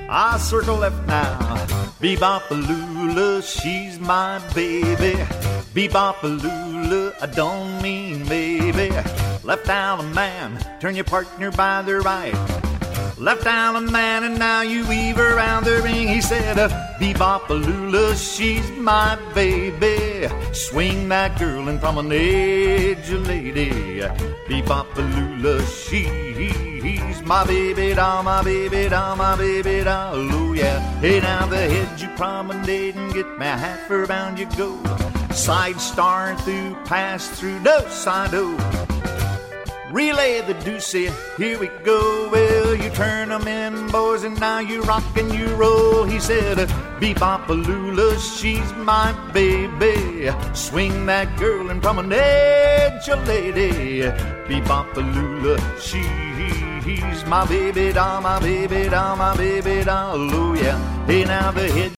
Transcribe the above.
I circle left now. Bebop-a-lula, she's my baby. Bebop-a-lula, I don't mean baby. Left out a man, turn your partner by the right. Left out a man and now you weave around the ring. He said, Bebop-a-lula, she's my baby. Swing that girl and from an edge, a lady. Bebop-a-lula, she's my baby doll, my baby doll, my baby doll, oh yeah. Hey, now the head you promenade and get me half around you go. Side star through, pass through, do-si-do. Relay the deuce, here we go. Well, you turn 'em in, boys, and now you rock and you roll. He said, Bebop-a-lula, she's my baby. Swing that girl and from an edge, a lady. Bebop-a-lula, she's my baby doll, my baby doll, my baby doll, oh yeah. Hey, now the head